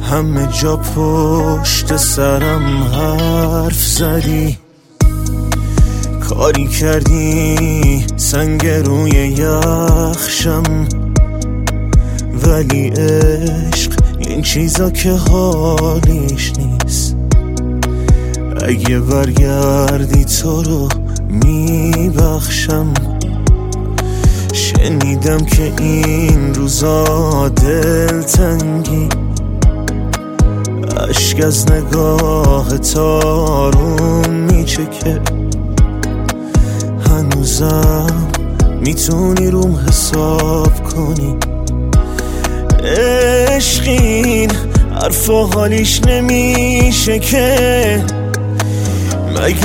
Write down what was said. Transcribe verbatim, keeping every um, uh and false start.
همه جا پشت سرم حرف زدی، کاری کردی سنگ روی یخشم، ولی عشق این چیزا که حالیش نیست. اگه برگردی تو رو میبخشم. شنیدم که این روزا دلتنگی، اشک از نگاه تارون میچکه. هنوزم میتونی روم حساب کنی. عشقین حرف و حالیش نمیشه که، مگه